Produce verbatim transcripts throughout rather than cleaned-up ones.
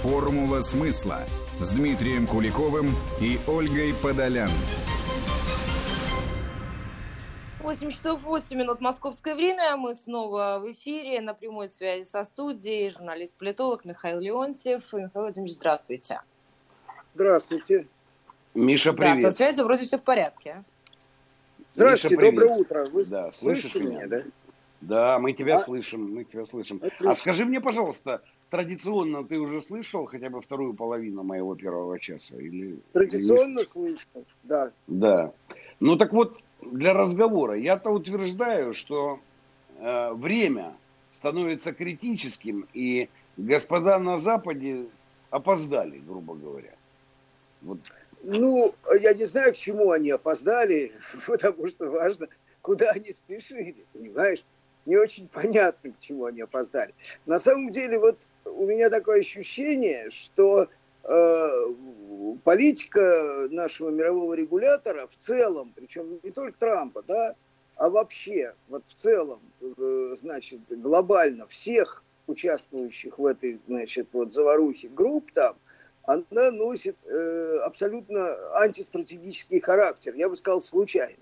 «Формула смысла» с Дмитрием Куликовым и Ольгой Подолян. восемь часов восемь минут московское время. Мы снова в эфире, на прямой связи со студией. Журналист-политолог Михаил Леонтьев. Михаил Владимирович, здравствуйте. Здравствуйте. Миша, привет. Да, со связью вроде все в порядке. Здравствуйте, Миша, доброе утро. Вы да, слышите слышишь меня, да? Да, мы тебя а? слышим, мы тебя слышим. Отлично. А скажи мне, пожалуйста, традиционно ты уже слышал хотя бы вторую половину моего первого часа? Или, Традиционно или слышал, да. Да. Ну так вот, для разговора. Я-то утверждаю, что э, время становится критическим, и господа на Западе опоздали, грубо говоря. Вот. Ну, я не знаю, к чему они опоздали, потому что важно, куда они спешили, понимаешь? Не очень понятно, к чему они опоздали. На самом деле, вот у меня такое ощущение, что э, политика нашего мирового регулятора в целом, причем не только Трампа, да, а вообще, вот в целом, э, значит, глобально всех участвующих в этой, значит, вот заварухе групп там, она носит э, абсолютно антистратегический характер, я бы сказал, случайный.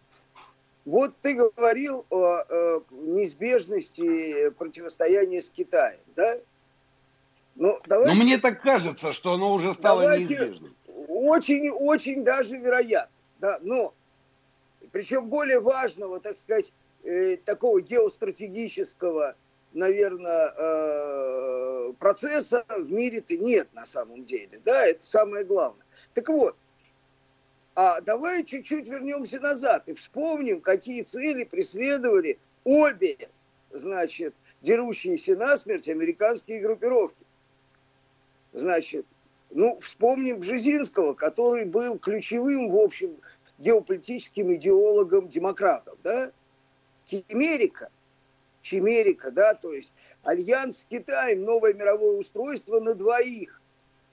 Вот ты говорил о, о неизбежности противостояния с Китаем, да? Но, давайте, Но мне так кажется, что оно уже стало давайте, неизбежным. Очень, очень даже вероятно, да, но причем более важного, так сказать, э, такого геостратегического, наверное, э, процесса в мире-то нет на самом деле, да, это самое главное. Так вот, а давай чуть-чуть вернемся назад и вспомним, какие цели преследовали обе, значит, дерущиеся насмерть американские группировки. Значит, ну, вспомним Бжезинского, который был ключевым, в общем, геополитическим идеологом демократов, да? Химерика, Чимерика, да, то есть альянс с Китаем, новое мировое устройство на двоих.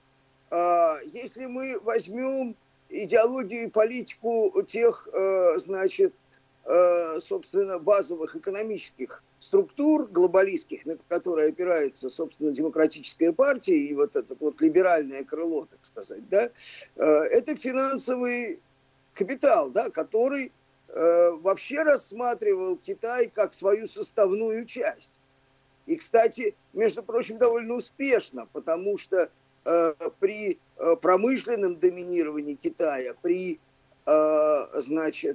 А, если мы возьмем идеологию и политику тех, э, значит, э, собственно, базовых экономических структур глобалистских, на которые опирается, собственно, демократическая партия и вот это вот либеральное крыло, так сказать, да, э, это финансовый капитал, да, который э, вообще рассматривал Китай как свою составную часть. И, кстати, между прочим, довольно успешно, потому что э, при э, промышленном доминировании Китая, при, э, значит,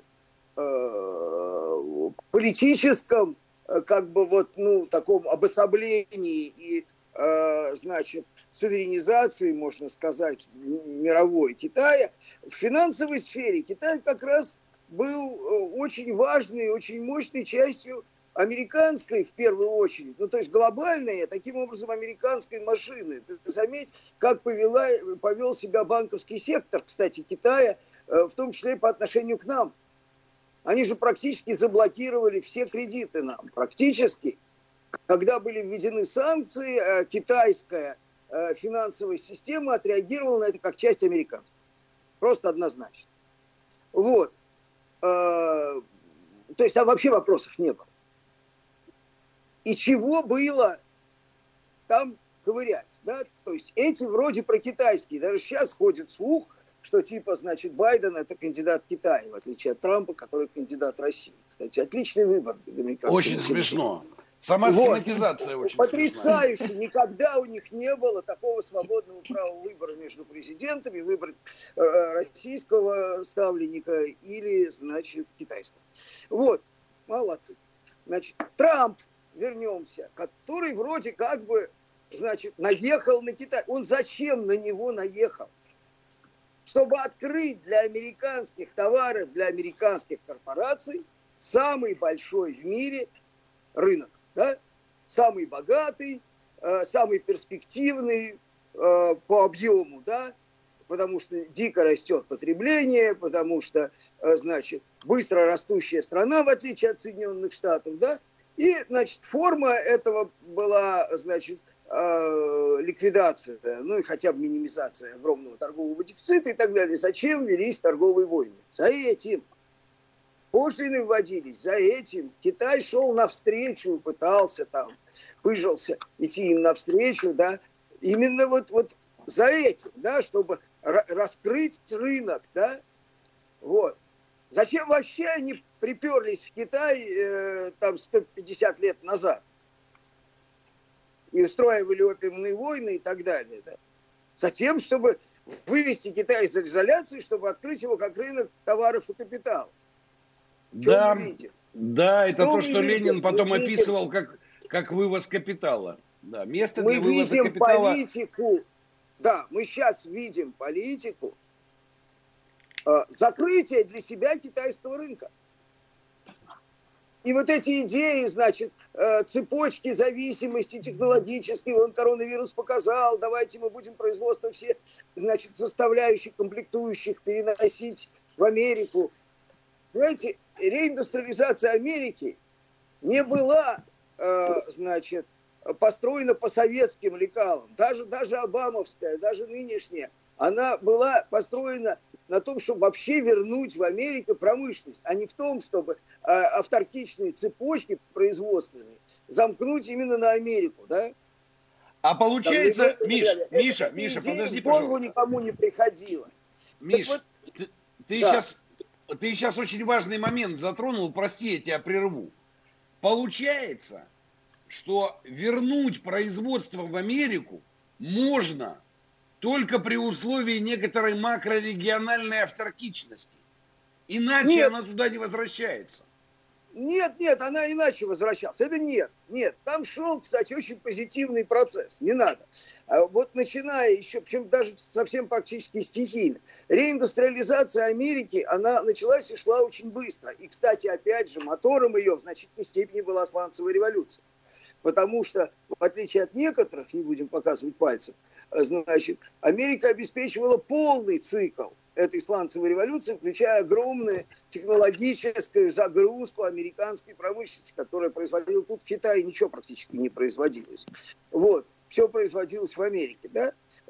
э, политическом, э, как бы вот, ну, таком обособлении и, э, значит, суверенизации, можно сказать, мировой Китая, в финансовой сфере Китай как раз был очень важной, очень мощной частью американской, в первую очередь, ну, то есть глобальной, таким образом, американской машины. Ты заметь, как повела, повел себя банковский сектор, кстати, Китая, в том числе по отношению к нам. Они же практически заблокировали все кредиты нам. Практически. Когда были введены санкции, китайская финансовая система отреагировала на это как часть американской. Просто однозначно. Вот. То есть там вообще вопросов не было. И чего было там ковырять, да? То есть эти вроде прокитайские. Даже сейчас ходит слух, что типа, значит, Байден это кандидат Китая, в отличие от Трампа, который кандидат России. Кстати, отличный выбор. Очень смешно. Сама вот. схематизация очень Потрясающе. смешная. Никогда у них не было такого свободного права выбора между президентами, выбрать э, российского ставленника или, значит, китайского. Вот. Молодцы. Значит, Трамп, вернемся, который вроде как бы, значит, наехал на Китай. Он зачем на него наехал? Чтобы открыть для американских товаров, для американских корпораций самый большой в мире рынок. Да? Самый богатый, э, самый перспективный э, по объему, да? Потому что дико растет потребление, потому что, э, значит, быстро растущая страна, в отличие от Соединенных Штатов, да? И, значит, форма этого была, значит, э, ликвидация, ну и хотя бы минимизация огромного торгового дефицита и так далее. Зачем велись торговые войны? За этим. Пошлины вводились, за этим. Китай шел навстречу, пытался там, пыжился идти им навстречу, да. именно вот, вот за этим, да, чтобы раскрыть рынок, да, вот. Зачем вообще они приперлись в Китай э, там сто пятьдесят лет назад и устраивали опиумные войны и так далее, да? Затем, чтобы вывести Китай из изоляции, чтобы открыть его как рынок товаров и капитала. Да, да, это что то, что видим? Ленин потом мы описывал как, как вывоз капитала. Да, место мы для вывоза видим капитала. Политику, да, мы сейчас видим политику э, закрытия для себя китайского рынка. И вот эти идеи, значит, э, цепочки зависимости технологической, он коронавирус показал, давайте мы будем производство все, значит, составляющих, комплектующих переносить в Америку. Понимаете, реиндустриализация Америки не была, э, значит, построена по советским лекалам. Даже, даже обамовская, даже нынешняя, она была построена на том, чтобы вообще вернуть в Америку промышленность, а не в том, чтобы э, авторкичные цепочки производственные замкнуть именно на Америку, да? А получается, Там, Миш, это, Миша, это Миша, идея подожди, в голову пожалуйста. никому не приходило. Миш, вот, ты, ты, да. сейчас, ты сейчас очень важный момент затронул, прости, я тебя прерву. Получается, что вернуть производство в Америку можно только при условии некоторой макрорегиональной авторкичности. Иначе Нет. она туда не возвращается. Нет, нет, она иначе возвращалась. Это нет, нет. Там шел, кстати, очень позитивный процесс. Не надо. А вот начиная еще, причем даже совсем практически стихийно, реиндустриализация Америки, она началась и шла очень быстро. И, кстати, опять же, мотором ее в значительной степени была сланцевая революция. Потому что, в отличие от некоторых, не будем показывать пальцем, значит, Америка обеспечивала полный цикл этой сланцевой революции, включая огромную технологическую загрузку американской промышленности, которая производила тут в Китае, ничего практически не производилось. Вот. Все производилось в Америке, да,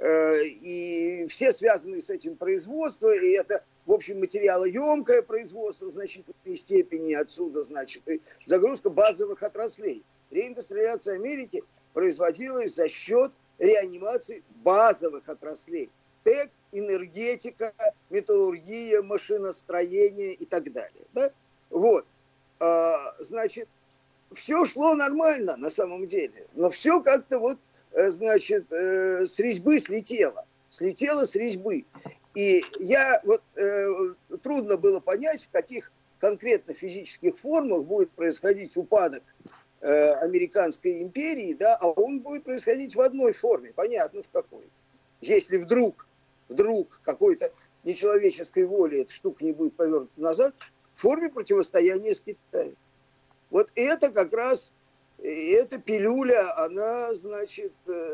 и все связанные с этим производства, и это, в общем, материалоемкое производство в значительной степени, отсюда, значит, и загрузка базовых отраслей. Реиндустриализация Америки производилась за счет реанимации базовых отраслей. ТЭК, энергетика, металлургия, машиностроение и так далее. Да? Вот. А, значит, все шло нормально на самом деле, но все как-то вот, значит, с резьбы слетело. Слетело с резьбы. И я, вот, трудно было понять, в каких конкретно физических формах будет происходить упадок американской империи, да, а он будет происходить в одной форме, понятно в какой. Если вдруг, вдруг какой-то нечеловеческой воли эта штука не будет повернута назад, в форме противостояния с Китаем. Вот это как раз, эта пилюля, она, значит,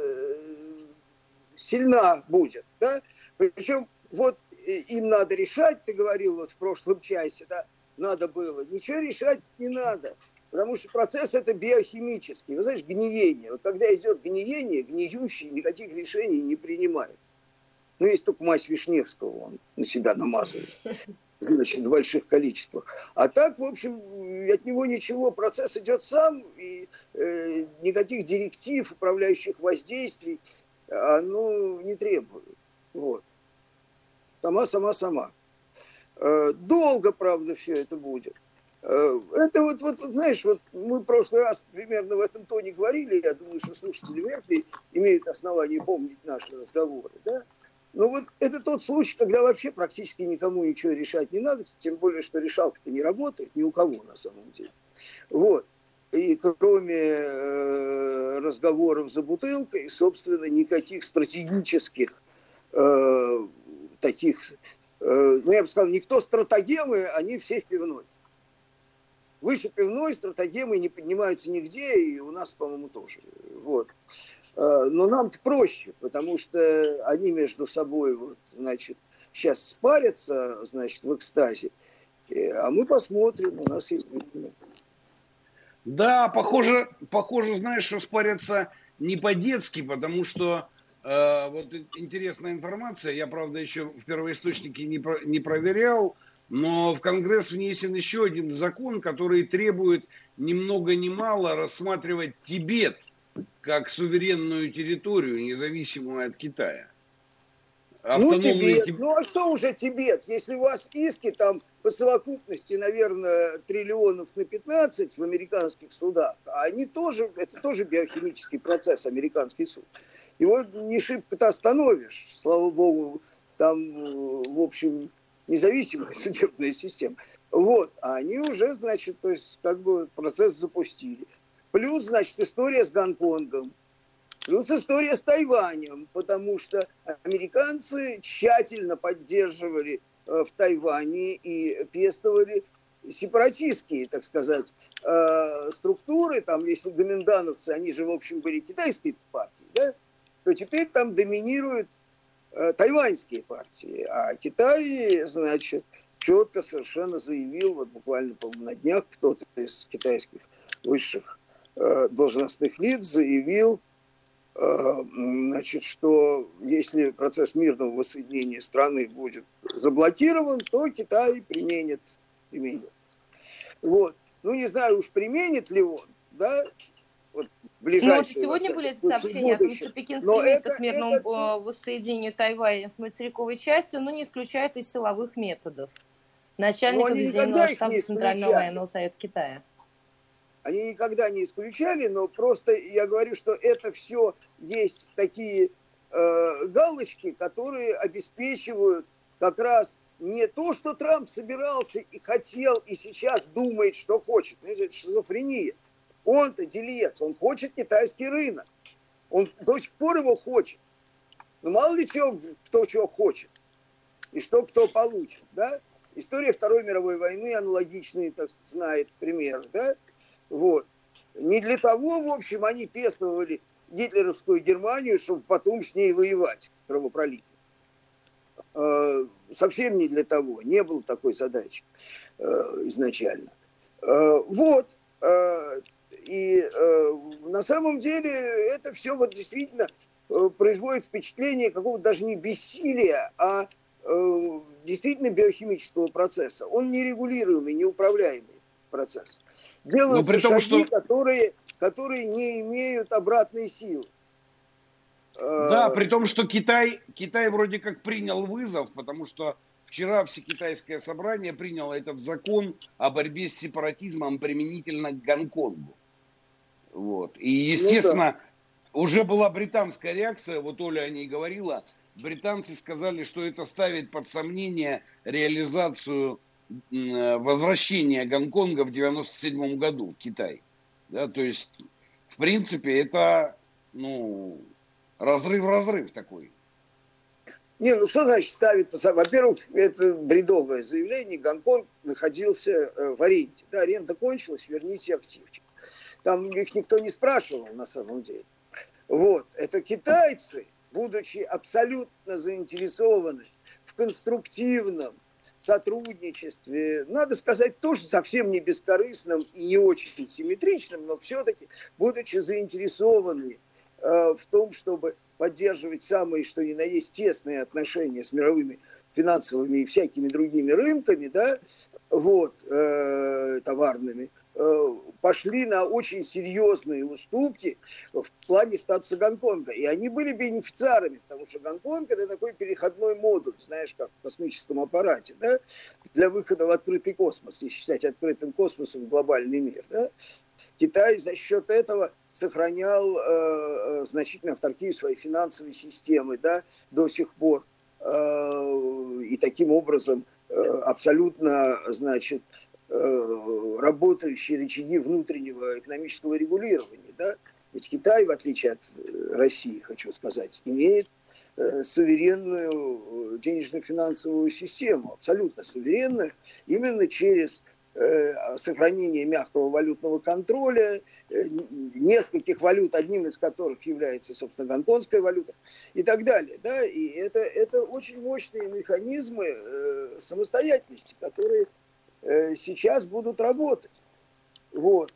сильна будет, да. Причем вот им надо решать, ты говорил вот в прошлом часе, да, надо было. Ничего решать не надо. Потому что процесс это биохимический. Вы знаете, гниение. Вот когда идет гниение, гниющий никаких решений не принимает. Ну, есть только мазь Вишневского, он на себя намазывает. Значит, в больших количествах. А так, в общем, от него ничего. Процесс идет сам, и э, никаких директив, управляющих воздействий, оно не требует. Вот. Сама, сама, сама. Э, долго, правда, все это будет. Это вот, вот, вот, знаешь, вот мы в прошлый раз примерно в этом тоне говорили, я думаю, что слушатели вряд ли имеют основания помнить наши разговоры, да? Но вот это тот случай, когда вообще практически никому ничего решать не надо, тем более, что решалка-то не работает ни у кого на самом деле. Вот. И кроме э, разговоров за бутылкой, собственно, никаких стратегических э, таких, э, ну я бы сказал, никто стратегемы, они все в пивной. Выше пивной стратегемы не поднимаются нигде, и у нас, по-моему, тоже. Вот. Но нам-то проще, потому что они между собой, вот, значит, сейчас спарятся, значит, в экстазе, а мы посмотрим, у нас есть время. Да, похоже, похоже, знаешь, что спарятся не по-детски, потому что э, вот интересная информация, я, правда, еще в первоисточнике не, про, не проверял, но в Конгресс внесен еще один закон, который требует ни много ни мало рассматривать Тибет как суверенную территорию, независимую от Китая. Ну, Тибет. Ну, а что уже Тибет? Если у вас иски там по совокупности, наверное, триллионов на пятнадцать в американских судах, а они тоже, это тоже биохимический процесс, американский суд. Его не шибко-то остановишь. Слава богу, там, в общем, независимая судебная система. Вот. А они уже, значит, то есть, как бы процесс запустили. Плюс, значит, история с Гонконгом. Плюс история с Тайванем, потому что американцы тщательно поддерживали э, в Тайване и пестовали сепаратистские, так сказать, э, структуры. Там, если гоминдановцы, они же, в общем, были китайской партией, да, то теперь там доминируют э, тайваньские партии. А Китай, значит, четко совершенно заявил, вот буквально, по-моему, на днях кто-то из китайских высших э, должностных лиц заявил, значит, что если процесс мирного воссоединения страны будет заблокирован, то Китай применит, применит. Вот. Ну, не знаю уж, применит ли он, да, вот ближайшее. Ну, вот сегодня были эти сообщения о том, что Пекин стремится к мирному это... воссоединению Тайваня с материковой частью, но не исключает и силовых методов. Начальник Объединенного штаба Центрального военного совета Китая. Они никогда не исключали, но просто я говорю, что это все есть такие э, галочки, которые обеспечивают как раз не то, что Трамп собирался и хотел, и сейчас думает, что хочет. Это шизофрения. Он-то делец, он хочет китайский рынок. Он до сих пор его хочет. Но мало ли чего, кто чего хочет. И что кто получит. Да? История Второй мировой войны аналогичные, так знает пример, да? Вот. Не для того, в общем, они пестовали гитлеровскую Германию, чтобы потом с ней воевать кровопролитно. Э, совсем не для того. Не было такой задачи э, изначально. Э, вот. Э, и э, на самом деле это все вот действительно э, производит впечатление какого-то даже не бессилия, а э, действительно биохимического процесса. Он нерегулируемый, неуправляемый процесс. Делаются шаги, что... которые, которые не имеют обратной силы. Да, при том, что Китай, Китай вроде как принял вызов, потому что вчера Всекитайское собрание приняло этот закон о борьбе с сепаратизмом применительно к Гонконгу. Вот. И, естественно, ну, да. уже была британская реакция, вот Оля о ней говорила, британцы сказали, что это ставит под сомнение реализацию возвращения Гонконга в девяносто седьмом году в Китай. Да, то есть, в принципе, это, ну, разрыв-разрыв такой. Не, ну что значит ставит? Во-первых, это бредовое заявление. Гонконг находился в аренде. Да, аренда кончилась, верните активчик. Там их никто не спрашивал на самом деле. Вот. Это китайцы, будучи абсолютно заинтересованы в конструктивном сотрудничестве, надо сказать, тоже совсем не бескорыстным и не очень симметричным, но все-таки, будучи заинтересованы э, в том, чтобы поддерживать самые, что ни на есть, тесные отношения с мировыми финансовыми и всякими другими рынками, да, вот, э, товарными, э, пошли на очень серьезные уступки в плане статуса Гонконга. И они были бенефициарами, потому что Гонконг – это такой переходной модуль, знаешь, как в космическом аппарате, да, для выхода в открытый космос, если считать открытым космосом глобальный мир. Да. Китай за счет этого сохранял э, значительную автаркию своей финансовой системы, да, до сих пор. Э, и таким образом э, абсолютно, значит, работающие рычаги внутреннего экономического регулирования. Да? Ведь Китай, в отличие от России, хочу сказать, имеет э, суверенную денежно-финансовую систему, абсолютно суверенную, именно через э, сохранение мягкого валютного контроля, э, нескольких валют, одним из которых является, собственно, гонконгская валюта и так далее. Да? И это, это очень мощные механизмы э, самостоятельности, которые сейчас будут работать. Вот.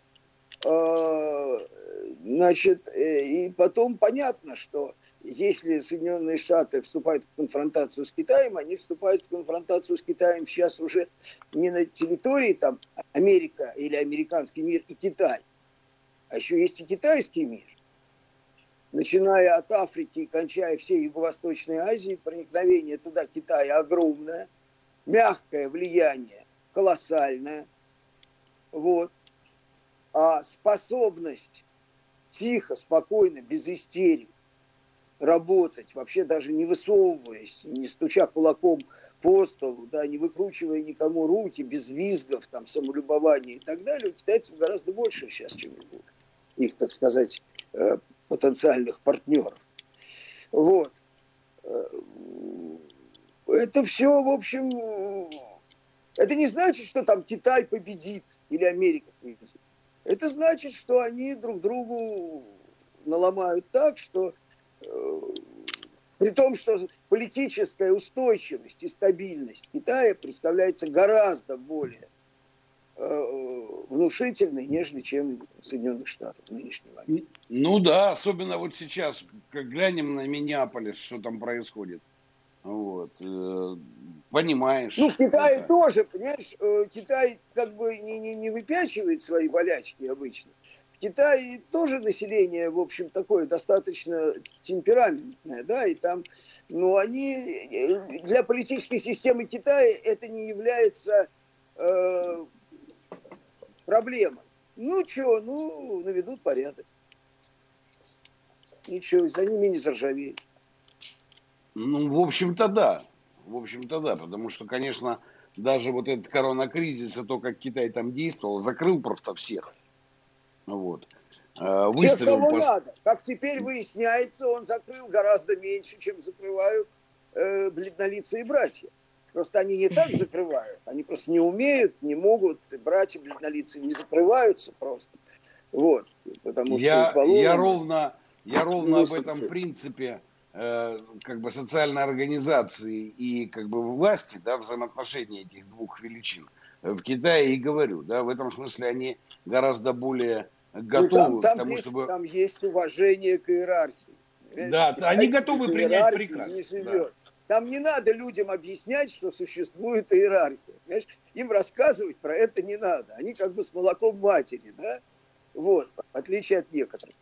Значит, и потом понятно, что если Соединенные Штаты вступают в конфронтацию с Китаем, они вступают в конфронтацию с Китаем сейчас уже не на территории там Америка или американский мир и Китай, а еще есть и китайский мир. начиная от Африки и кончая всей Юго-Восточной Азии, проникновение туда Китая огромное, мягкое влияние колоссальное, вот. А способность тихо, спокойно, без истерик работать, вообще даже не высовываясь, не стуча кулаком по столу, да, не выкручивая никому руки, без визгов, там, самолюбования и так далее, у китайцев гораздо больше сейчас, чем у их, так сказать, потенциальных партнеров. Вот. Это все, в общем, это не значит, что там Китай победит или Америка победит. Это значит, что они друг другу наломают так, что э, при том, что политическая устойчивость и стабильность Китая представляется гораздо более э, внушительной, нежели чем Соединенных Штатов в нынешний момент. Ну да, особенно вот сейчас, как глянем на Миннеаполис, что там происходит. Вот. Понимаешь. Ну, в Китае это... тоже, понимаешь, Китай как бы не, не, не выпячивает свои болячки обычно. В Китае тоже население, в общем, такое достаточно темпераментное, да, и там, но они, для политической системы Китая это не является э, проблемой. Ну, что, ну, наведут порядок. Ничего, за ними не заржавеет. Ну, в общем-то, да. В общем-то, да. Потому что, конечно, даже вот этот коронакризис, и то, как Китай там действовал, закрыл просто всех. Вот. Всех, кого по... надо. Как теперь выясняется, он закрыл гораздо меньше, чем закрывают э, бледнолицые братья. Просто они не так закрывают. Они просто не умеют, не могут. Братья бледнолицые не закрываются просто. Вот. Потому что я, избалованы... я ровно, я ровно об этом принципе... как бы социальной организации и как бы власти, да, взаимоотношения этих двух величин в Китае и говорю, да, в этом смысле они гораздо более готовы ну, там, там к тому, есть, чтобы... Там есть уважение к иерархии. Да, Китай они готовы принять приказ. Не да. Там не надо людям объяснять, что существует иерархия. Понимаешь? Им рассказывать про это не надо. Они как бы с молоком матери, да, вот, в отличие от некоторых.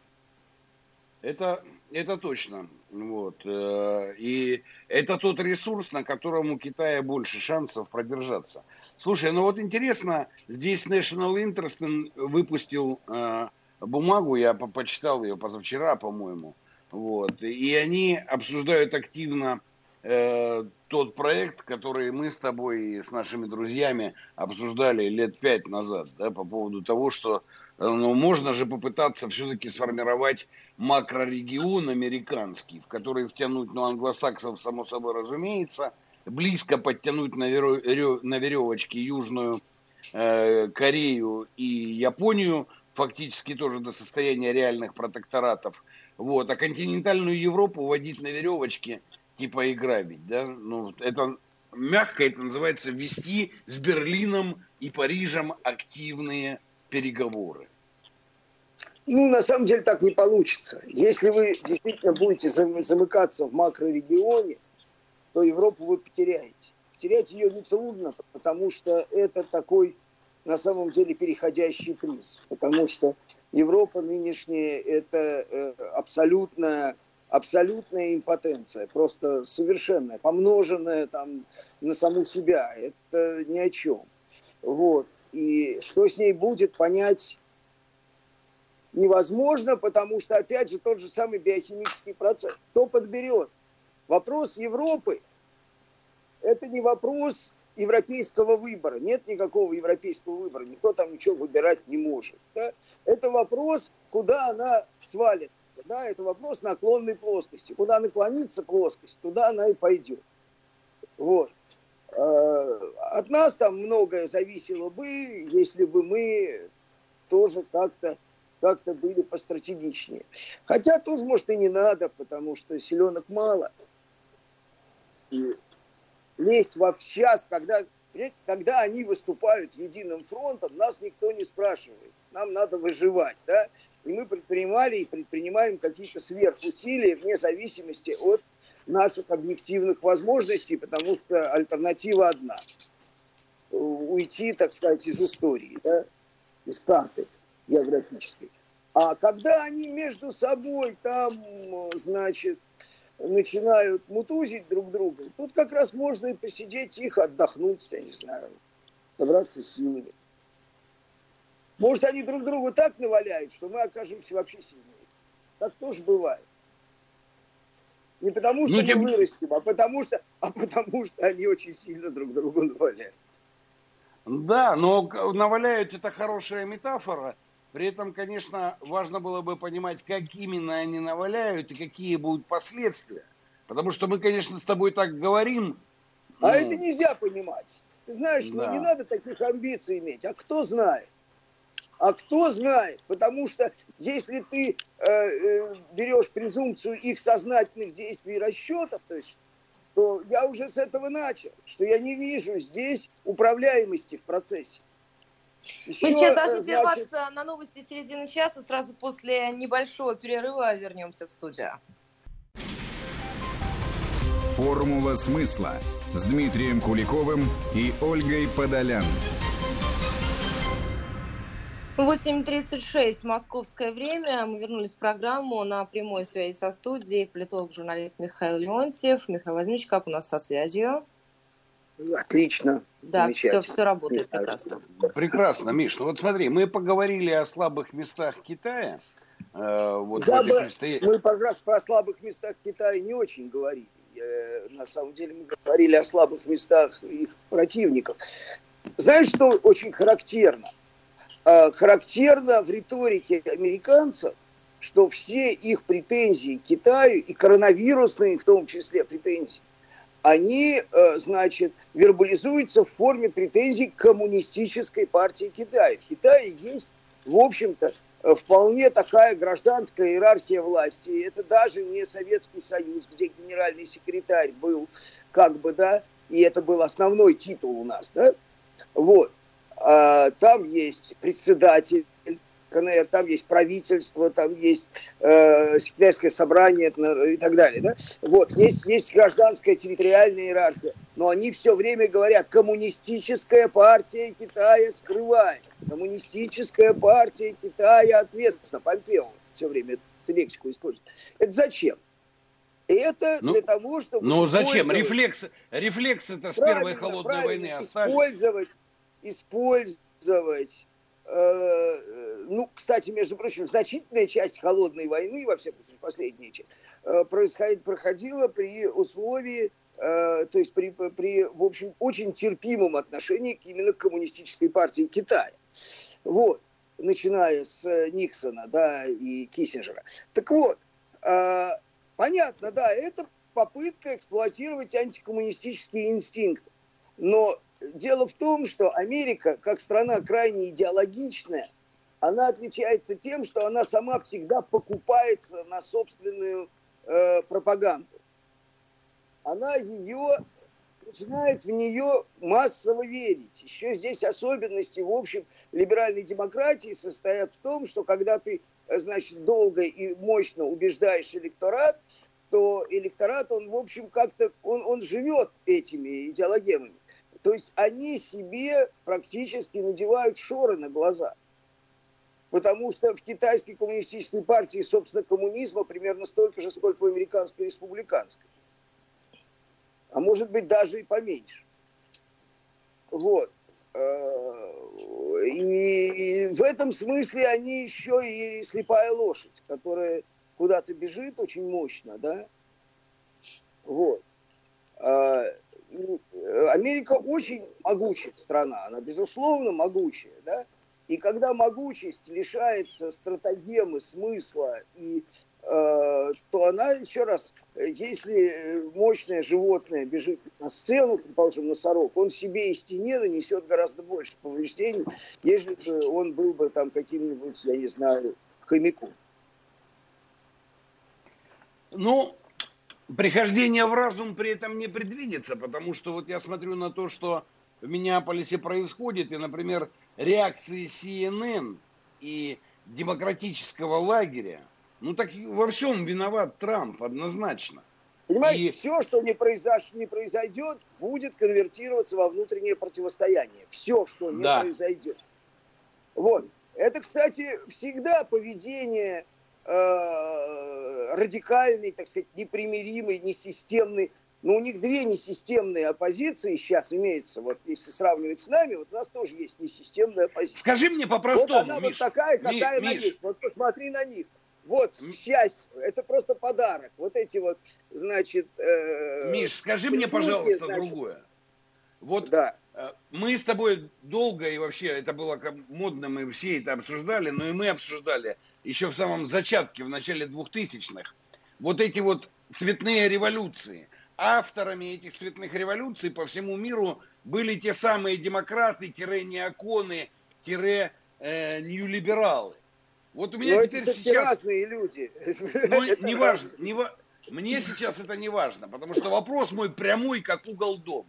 Это, это точно. Вот. И это тот ресурс, на котором у Китая больше шансов продержаться. Слушай, ну вот интересно, здесь National Interest выпустил э, бумагу, я по почитал ее позавчера, по-моему. Вот. И они обсуждают активно э, тот проект, который мы с тобой и с нашими друзьями обсуждали лет пять назад, да, по поводу того, что ну, можно же попытаться все-таки сформировать макрорегион американский, в который втянуть, ну, англосаксов, само собой разумеется, близко подтянуть на, веро, на веревочке Южную э, Корею и Японию, фактически тоже до состояния реальных протекторатов, вот, а континентальную Европу водить на веревочке, типа и грабить, да, ну, это мягко, это называется вести с Берлином и Парижем активные переговоры. Ну, на самом деле так не получится. Если вы действительно будете замыкаться в макрорегионе, то Европу вы потеряете. Потерять ее нетрудно, потому что это такой, на самом деле, переходящий приз. Потому что Европа нынешняя – это абсолютная, абсолютная импотенция, просто совершенная, помноженная там на саму себя. Это ни о чем. Вот. И что с ней будет, понять невозможно, потому что, опять же, тот же самый биохимический процесс. Кто подберет? Вопрос Европы – это не вопрос европейского выбора. Нет никакого европейского выбора. Никто там ничего выбирать не может. Да? Это вопрос, куда она свалится. Да? Это вопрос наклонной плоскости. Куда наклонится плоскость, туда она и пойдет. Вот. От нас там многое зависело бы, если бы мы тоже как-то как-то были постратегичнее. Хотя тоже, может, и не надо, потому что селенок мало. И лезть во сейчас, когда, когда они выступают единым фронтом, нас никто не спрашивает. Нам надо выживать, да? И мы предпринимали и предпринимаем какие-то сверхусилия вне зависимости от наших объективных возможностей, потому что альтернатива одна. Уйти, так сказать, из истории, да? Из карты географической. А когда они между собой там, значит, начинают мутузить друг друга, тут как раз можно и посидеть тихо, отдохнуть, я не знаю, собраться силами. Может, они друг другу так наваляют, что мы окажемся вообще сильнее. Так тоже бывает. Не потому, что ну, мы тем... вырастем, а потому что, а потому что они очень сильно друг другу наваляют. Да, но наваляют — это хорошая метафора. При этом, конечно, важно было бы понимать, как именно они наваляют и какие будут последствия. Потому что мы, конечно, с тобой так говорим. А ну... это нельзя понимать. Ты знаешь, да. ну не надо таких амбиций иметь. А кто знает? А кто знает? Потому что если ты э, э, берешь презумпцию их сознательных действий и расчетов, то есть, то я уже с этого начал, что я не вижу здесь управляемости в процессе. Еще, Мы сейчас должны значит... прерваться на новости середины часа. Сразу после небольшого перерыва вернемся в студию. Формула смысла с Дмитрием Куликовым и Ольгой Подолян. восемь тридцать шесть московское время. Мы вернулись в программу на прямой связи со студией. Политолог, журналист Михаил Леонтьев. Михаил Владимирович, как у нас со связью? Отлично. Да, все, все работает прекрасно. Прекрасно, Миш. Ну вот смотри, мы поговорили о слабых местах Китая. Э, вот да, мы, предстоит... мы как раз про слабых местах Китая не очень говорили. Э, на самом деле мы говорили о слабых местах их противников. Знаешь, что очень характерно? Э, характерно в риторике американцев, что все их претензии к Китаю, и коронавирусные в том числе претензии, они, значит, вербализуются в форме претензий к коммунистической партии Китая. В Китае есть, в общем-то, вполне такая гражданская иерархия власти. Это даже не Советский Союз, где генеральный секретарь был, как бы, да, и это был основной титул у нас, да. Вот. Там есть председатель КНР, там есть правительство, там есть э, секретарское собрание и так далее. Да? Вот, есть, есть гражданская территориальная иерархия, но они все время говорят: коммунистическая партия Китая скрывает, коммунистическая партия Китая ответственна. Помпео все время эту лексику использует. Это зачем? Это ну, для того, чтобы... Ну зачем? Рефлекс, рефлекс это с первой холодной войны остались. Использовать, использовать ну, кстати, между прочим, значительная часть холодной войны, во всяком случае, последняя часть, происходит, проходила при условии, то есть при, при, в общем, очень терпимом отношении именно к коммунистической партии Китая. Вот, начиная с Никсона, да, и Киссинджера. Так вот, понятно, да, это попытка эксплуатировать антикоммунистические инстинкты. Но дело в том, что Америка, как страна крайне идеологичная, она отличается тем, что она сама всегда покупается на собственную э, пропаганду. Она ее, начинает в нее массово верить. Еще здесь особенности, в общем, либеральной демократии состоят в том, что когда ты, значит, долго и мощно убеждаешь электорат, то электорат, он, в общем, как-то, он, он живет этими идеологемами. То есть они себе практически надевают шоры на глаза. Потому что в китайской коммунистической партии, собственно, коммунизма примерно столько же, сколько в американской республиканской. А может быть, даже и поменьше. Вот. И в этом смысле они еще и слепая лошадь, которая куда-то бежит очень мощно, да? Вот. Америка очень могучая страна, она, безусловно, могучая, да? И когда могучесть лишается стратегемы, смысла, и, э, то она, еще раз, если мощное животное бежит на сцену, предположим, носорог, он себе и стене нанесет гораздо больше повреждений, если бы он был бы там каким-нибудь, я не знаю, хомяком. Ну, прихождение в разум при этом не предвидится, потому что вот я смотрю на то, что в Миннеаполисе происходит, и, например, реакции си эн эн и демократического лагеря, ну так во всем виноват Трамп однозначно. Понимаешь, и... все, что не, произош... не произойдет, будет конвертироваться во внутреннее противостояние. Все, что не да. произойдет. Вот. Это, кстати, всегда поведение э, радикальной, так сказать, непримиримой, несистемной. Но у них две несистемные оппозиции сейчас имеются. Вот если сравнивать с нами, вот у нас тоже есть несистемная оппозиция. Скажи мне по-простому, вот она Миш, вот такая, какая Миш, она есть. Вот посмотри на них. Вот счастье. Это просто подарок. Вот эти вот, значит... Э, Миш, скажи мне, пожалуйста, значит, другое. Вот да. Мы с тобой долго, и вообще это было модно, мы все это обсуждали, но и мы обсуждали еще в самом зачатке, в начале двухтысячных, вот эти вот цветные революции. Авторами этих цветных революций по всему миру были те самые демократы-неоконы, э, нью-либералы. Вот у меня но теперь это сейчас... разные люди. Ну, не важно, не ва... Мне сейчас это не важно, потому что вопрос мой прямой, как угол дома.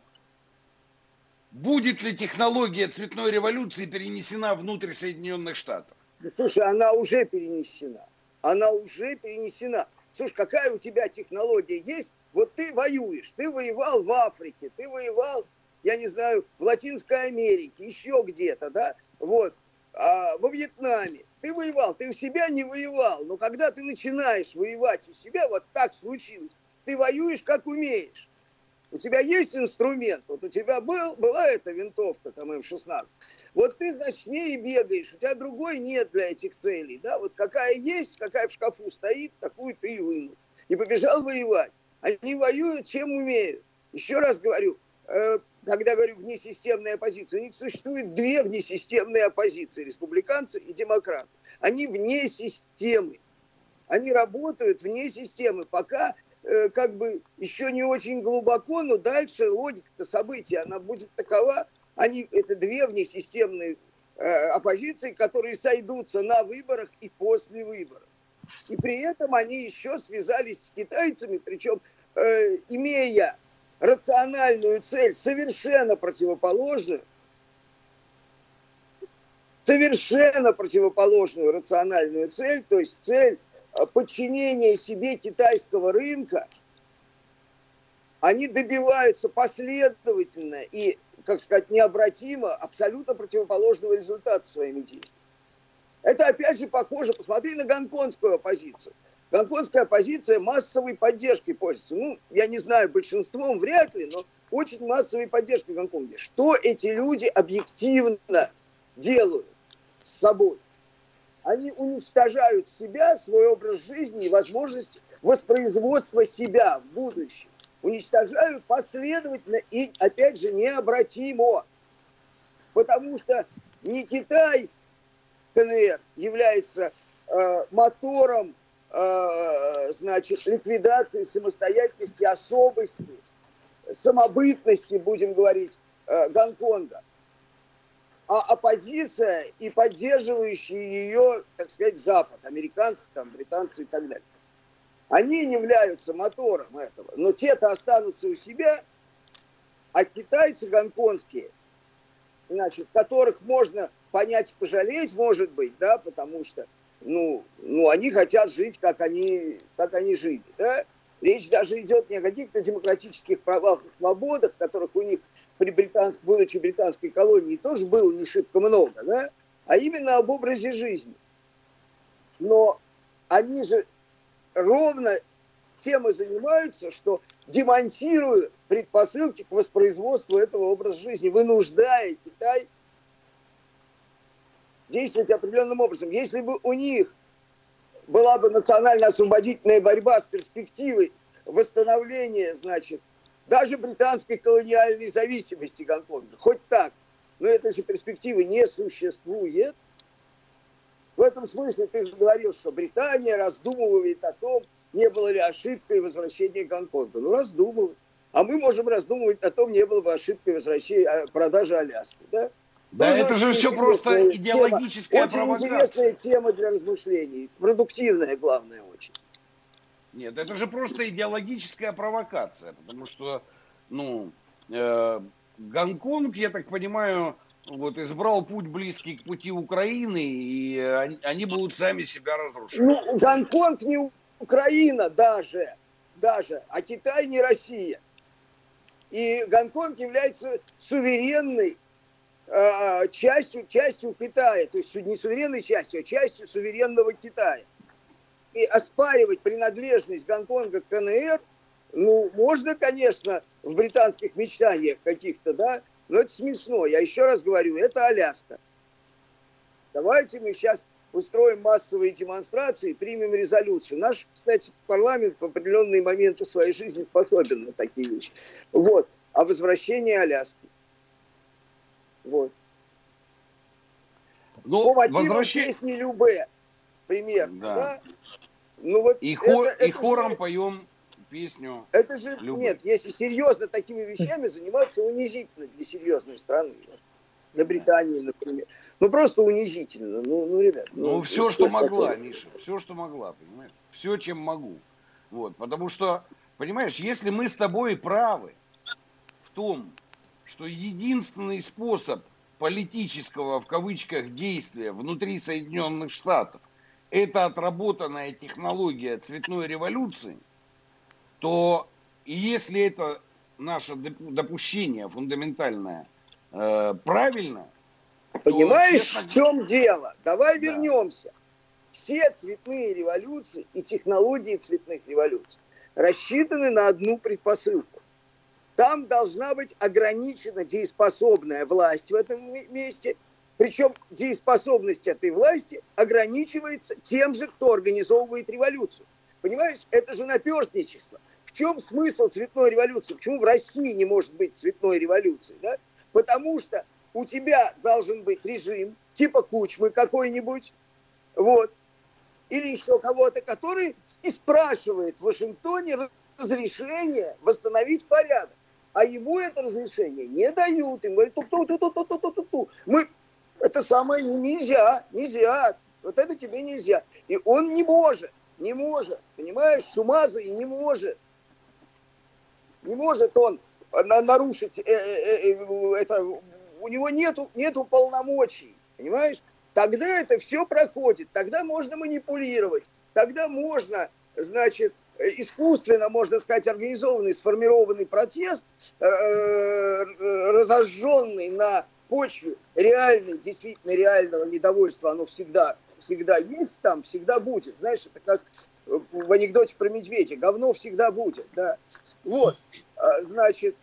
Будет ли технология цветной революции перенесена внутрь Соединенных Штатов? Слушай, она уже перенесена. Она уже перенесена. Слушай, какая у тебя технология есть? Вот ты воюешь, ты воевал в Африке, ты воевал, я не знаю, в Латинской Америке, еще где-то, да? Вот, а, во Вьетнаме. Ты воевал, ты у себя не воевал. Но когда ты начинаешь воевать у себя, вот так случилось, ты воюешь как умеешь. У тебя есть инструмент, вот у тебя был, была эта винтовка, там, эм шестнадцать, вот ты, значит, с ней бегаешь, у тебя другой нет для этих целей, да, вот какая есть, какая в шкафу стоит, такую ты и вынул. И побежал воевать. Они воюют, чем умеют. Еще раз говорю, э, когда говорю внесистемная оппозиция, у них существует две внесистемные оппозиции, республиканцы и демократы. Они вне системы. Они работают вне системы, пока... как бы еще не очень глубоко, но дальше логика-то событий, она будет такова. Они, это две внесистемные э, оппозиции, которые сойдутся на выборах и после выборов. И при этом они еще связались с китайцами, причем э, имея рациональную цель, совершенно противоположную, совершенно противоположную рациональную цель, то есть цель подчинения себе китайского рынка, они добиваются последовательно и, как сказать, необратимо абсолютно противоположного результата своими действиями. Это опять же похоже, посмотри на гонконгскую оппозицию. Гонконгская оппозиция массовой поддержкой пользуется. Ну, я не знаю, большинством вряд ли, но очень массовой поддержкой в Гонконге. Что эти люди объективно делают с собой? Они уничтожают себя, свой образ жизни и возможность воспроизводства себя в будущем. Уничтожают последовательно и, опять же, необратимо. Потому что не Китай, КНР, является э, мотором э, значит, ликвидации самостоятельности, особости, самобытности, будем говорить, э, Гонконга. А оппозиция и поддерживающие ее, так сказать, Запад, американцы, там, британцы и так далее, они являются мотором этого. Но те-то останутся у себя, а китайцы гонконгские, значит, которых можно понять и пожалеть, может быть, да, потому что, ну, ну они хотят жить, как они, как они жили, да. Речь даже идет не о каких-то демократических правах и свободах, которых у них при британской, будучи британской колонией, тоже было не шибко много, да? А именно об образе жизни. Но они же ровно тем и занимаются, что демонтируют предпосылки к воспроизводству этого образа жизни, вынуждая Китай действовать определенным образом. Если бы у них была бы национально-освободительная борьба с перспективой восстановления, значит, даже британской колониальной зависимости Гонконга, хоть так, но этой же перспективы не существует. В этом смысле ты же говорил, что Британия раздумывает о том, не было ли ошибкой возвращения Гонконга. Ну, раздумывает. А мы можем раздумывать о том, не было бы ошибкой возвращения продажи Аляски. Да, да тоже это же все просто идеологическая тема, провокация. Очень интересная тема для размышлений. Продуктивная, главное, очень. Нет, это же просто идеологическая провокация, потому что, ну, э, Гонконг, я так понимаю, вот избрал путь близкий к пути Украины, и они, они будут сами себя разрушать. Ну, Гонконг не Украина даже, даже, а Китай не Россия. И Гонконг является суверенной э, частью, частью Китая, то есть не суверенной частью, а частью суверенного Китая. И оспаривать принадлежность Гонконга к КНР, ну, можно, конечно, в британских мечтаниях каких-то, да, но это смешно. Я еще раз говорю, это Аляска. Давайте мы сейчас устроим массовые демонстрации, примем резолюцию. Наш, кстати, парламент в определенные моменты своей жизни способен на такие вещи. Вот. О возвращении Аляски. Вот. Ну, по мотивам возвращай... песни Любе, примерно, да. да? Ну, вот и, хор, это, и это хором же, песню песню. Это же, Любе. Нет, если серьезно такими вещами заниматься, унизительно для серьезной страны. Для Британии, например. Ну, просто унизительно. Ну, ну ребят. Ну, ну все, что могла, такое? Миша. Все, что могла, понимаешь? Все, чем могу. Вот. Потому что, понимаешь, если мы с тобой правы в том, что единственный способ политического, в кавычках, действия внутри Соединенных Штатов это отработанная технология цветной революции, то если это наше допущение фундаментальное э, правильно... Понимаешь, то, честно... в чем дело? Давай да. вернемся. Все цветные революции и технологии цветных революций рассчитаны на одну предпосылку. Там должна быть ограничена дееспособная власть в этом месте. Причем дееспособность этой власти ограничивается тем же, кто организовывает революцию. Понимаешь, это же наперстничество. В чем смысл цветной революции? Почему в России не может быть цветной революции? Да? Потому что у тебя должен быть режим, типа Кучмы какой-нибудь, вот, или еще кого-то, который и спрашивает в Вашингтоне разрешение восстановить порядок. А ему это разрешение не дают. Им говорят, ту-ту-ту-ту-ту-ту-ту-ту. Мы... Это самое нельзя, нельзя. Вот это тебе нельзя. И он не может, не может. Понимаешь, Чумазый не может. Не может он нарушить э, э, э, это. У него нету, нету полномочий. Понимаешь? Тогда это все проходит. Тогда можно манипулировать. Тогда можно, значит, искусственно, можно сказать, организованный, сформированный протест, э, разожженный на почве реальной, действительно реального недовольства, оно всегда, всегда есть там, всегда будет. Знаешь, это как в анекдоте про медведя. Говно всегда будет, да. Вот, значит,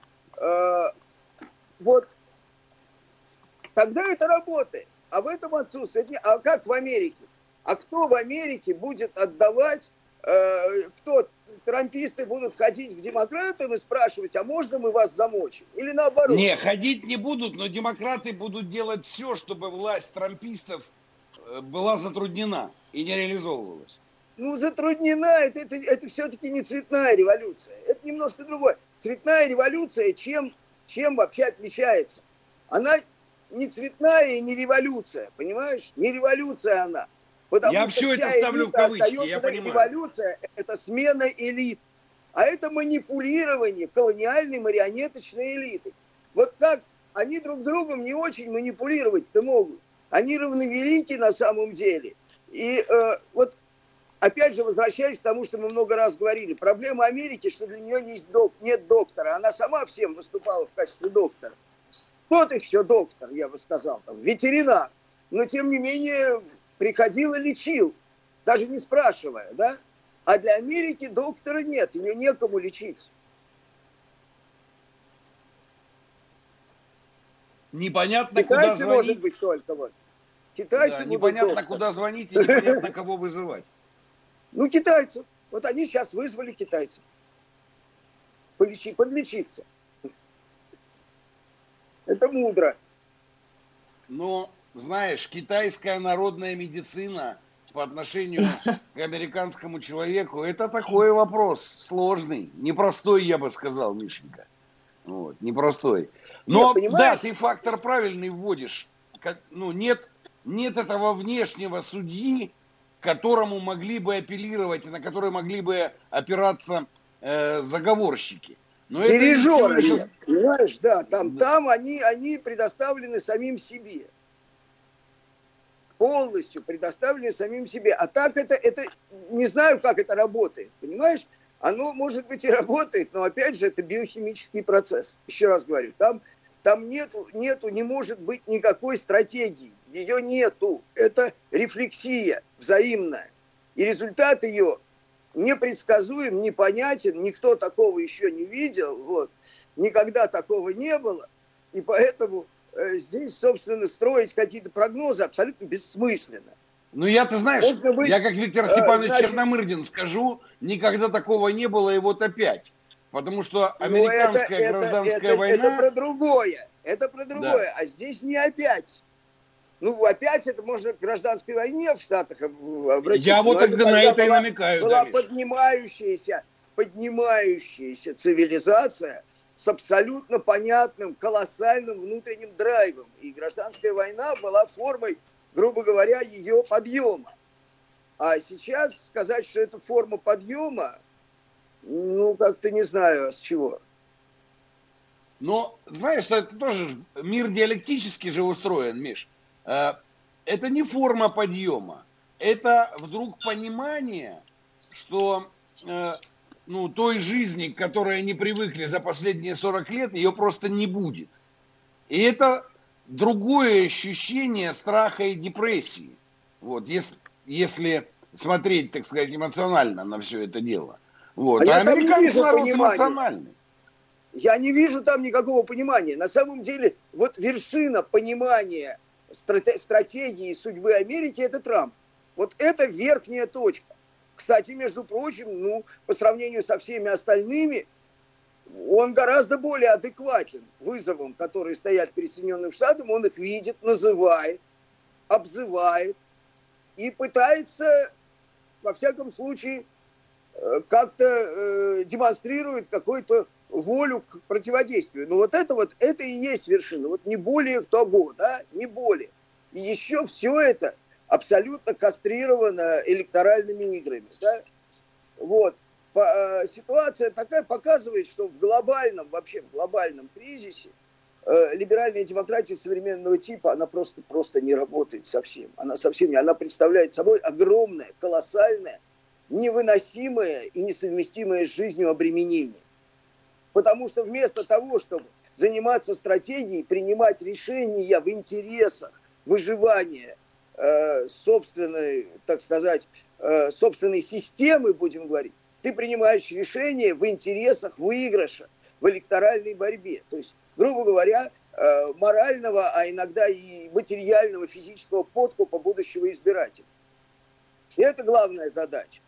вот тогда это работает. А в этом отсутствует. А как в Америке? А кто в Америке будет отдавать, кто трамписты будут ходить к демократам и спрашивать, а можно мы вас замочим? Или наоборот? Не, ходить не будут, но демократы будут делать все, чтобы власть трампистов была затруднена и не реализовывалась. Ну, затруднена, это, это, это все-таки не цветная революция. Это немножко другое. Цветная революция чем, чем вообще отличается? Она не цветная и не революция, понимаешь? Не революция она. Потому я что все это ставлю в кавычки, я понимаю. Революция – это смена элит. А это манипулирование колониальной марионеточной элиты. Вот так они друг с другом не очень манипулировать-то могут. Они равновелики на самом деле. И э, вот опять же, возвращаясь к тому, что мы много раз говорили, проблема Америки, что для нее есть док, нет доктора. Она сама всем выступала в качестве доктора. Тот еще доктор, я бы сказал, там, ветеринар. Но тем не менее... приходил и лечил, даже не спрашивая, да? А для Америки доктора нет, ее некому лечить. Непонятно, Китайцы, куда звонить. Может быть, только вот. Китайцы да, непонятно, доктор. Куда звонить и непонятно, кого вызывать. Ну, китайцев. Вот они сейчас вызвали китайцев. Полечи, подлечиться. Это мудро. Ну... Знаешь, китайская народная медицина по отношению к американскому человеку, это такой вопрос сложный, непростой, я бы сказал, Мишенька. Вот, непростой. Но нет, да, ты фактор правильный вводишь. Ну, нет, нет этого внешнего судьи, к которому могли бы апеллировать и на который могли бы опираться э, заговорщики. Но дирижеры, это лишь... понимаешь, да, там, да. там они, они предоставлены самим себе. Полностью предоставлены самим себе. А так это, это, не знаю, как это работает, понимаешь? Оно, может быть, и работает, но, опять же, это биохимический процесс. Еще раз говорю, там Там нету, нету, не может быть никакой стратегии. Ее нету. Это рефлексия взаимная. И результат ее непредсказуем, непонятен. Никто такого еще не видел. Вот. Никогда такого не было. И поэтому э, здесь, собственно, строить какие-то прогнозы абсолютно бессмысленно. Ну, я, ты знаешь, быть, я как Виктор Степанович значит, Черномырдин скажу, никогда такого не было, и вот опять. Потому что американская это, гражданская это, война... Это про другое, это про другое, да. А здесь не опять. Ну, опять это можно к гражданской войне в Штатах обратиться. Я вот так на это и намекаю. Была да, поднимающаяся, поднимающаяся цивилизация с абсолютно понятным, колоссальным внутренним драйвом. И гражданская война была формой, грубо говоря, ее подъема. А сейчас сказать, что это форма подъема, ну, как-то не знаю, с чего. Но, знаешь, что это тоже мир диалектически же устроен, Миш. Это не форма подъема. Это вдруг понимание, что ну, той жизни, к которой они привыкли за последние сорок лет, ее просто не будет. И это другое ощущение страха и депрессии. Вот, если, если смотреть, так сказать, эмоционально на все это дело. Вот. А, а американцы народ эмоциональный. Я не вижу там никакого понимания. На самом деле, вот вершина понимания стратегии судьбы Америки – это Трамп. Вот это верхняя точка. Кстати, между прочим, ну, по сравнению со всеми остальными, он гораздо более адекватен вызовам, которые стоят перед Соединенными Штатами. Он их видит, называет, обзывает и пытается, во всяком случае, как-то э, демонстрирует какую-то волю к противодействию. Но вот это вот, это и есть вершина. Вот не более того, да, не более. И еще все это абсолютно кастрировано электоральными играми, да. Вот. По, э, ситуация такая показывает, что в глобальном, вообще в глобальном кризисе э, либеральная демократия современного типа, она просто, просто не работает совсем. Она совсем не, она представляет собой огромное, колоссальное, невыносимое и несовместимое с жизнью обременение. Потому что вместо того, чтобы заниматься стратегией, принимать решения в интересах выживания э, собственной, так сказать, э, собственной системы, будем говорить, ты принимаешь решения в интересах выигрыша в электоральной борьбе. То есть, грубо говоря, э, морального, а иногда и материального, физического подкупа будущего избирателя. И это главная задача.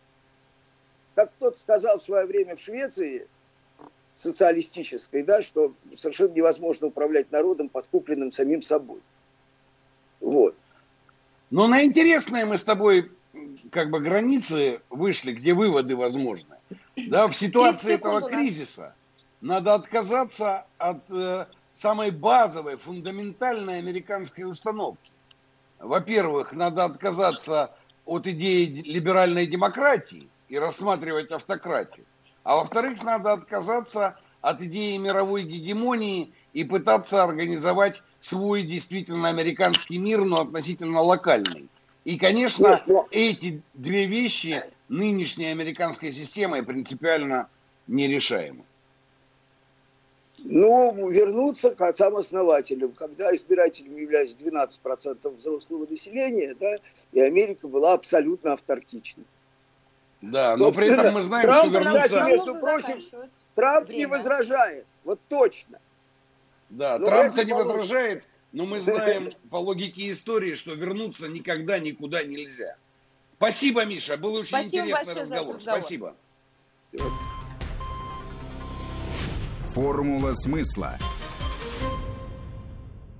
Как кто-то сказал в свое время в Швеции, социалистической, да, что совершенно невозможно управлять народом, подкупленным самим собой. Вот. Но на интересные мы с тобой как бы границы вышли, где выводы возможны. Да, в ситуации этого кризиса надо отказаться от э, самой базовой, фундаментальной американской установки. Во-первых, надо отказаться от идеи либеральной демократии и рассматривать автократию. А во-вторых, надо отказаться от идеи мировой гегемонии и пытаться организовать свой действительно американский мир, но относительно локальный. И, конечно, нет, но... эти две вещи нынешней американской системой принципиально нерешаемы. Ну, вернуться к отцам-основателям, когда избирателями являлись двенадцать процентов взрослого населения, да, и Америка была абсолютно автаркичной. Да, но при этом мы знаем, Трамп, что вернуться... Кстати, между прочим, Трамп время. не возражает, вот точно. Да, Трамп-то не положено. возражает, но мы знаем по логике истории, что вернуться никогда никуда нельзя. Спасибо, Миша, был очень Спасибо интересный разговор. разговор. Спасибо. Формула смысла.